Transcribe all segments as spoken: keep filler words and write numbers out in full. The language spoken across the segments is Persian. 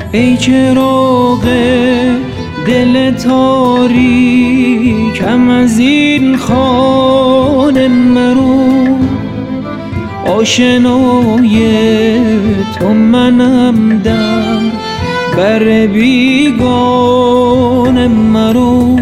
ای چراغ دل تاریکم از این خانه مرو، آشنای تو منم در بر بیگانه مرو.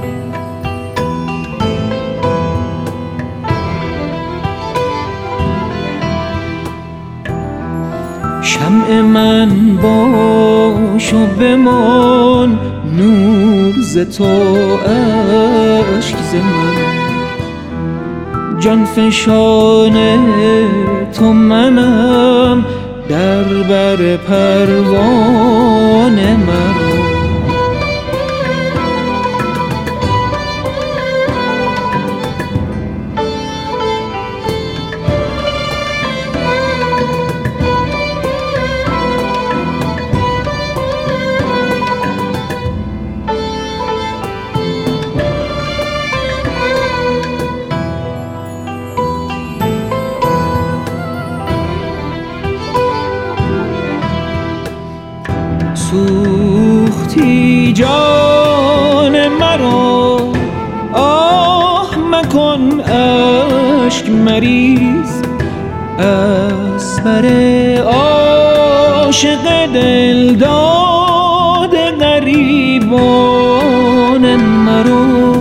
شمع من باش و بمان، نور ز تو اشک ز من، جان فشان تو منم در بر پروانه مرو. سوختی جان مرا، آه مکن اشک مریز، از بر عاشق دل داد غریبان مرا.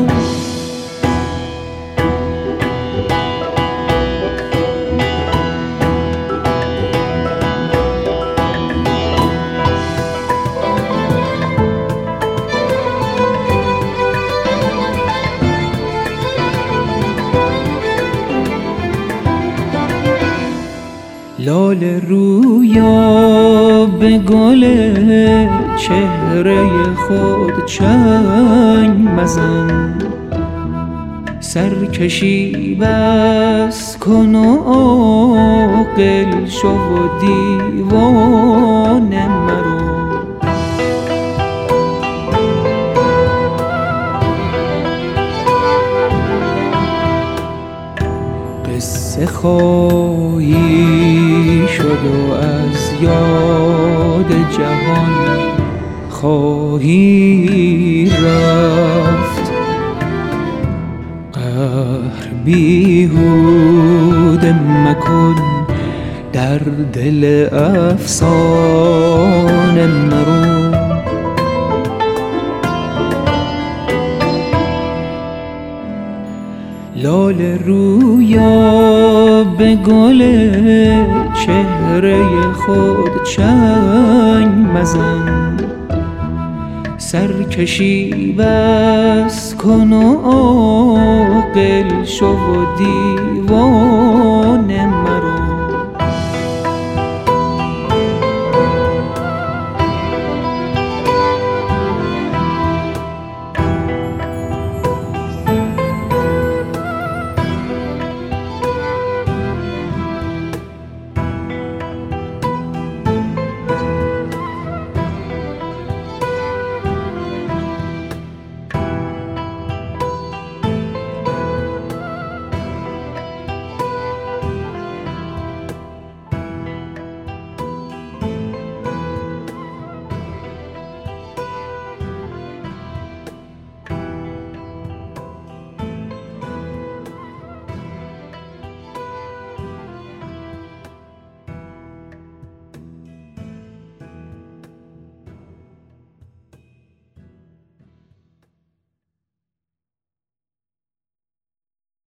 لاله رویا به گل چهره خود چنگ مزن، سرکشی بس کن و عاقل شو و دیوانه مرو. قصه خواهی شد و از یاد جهان خواهی رفت، قهر بیهوده مکن در دل افسانه مرو. لاله رویا به گل چهره خود چنگ مزن، سرکشی بس کن و عاقل شو و دیوانه مرو.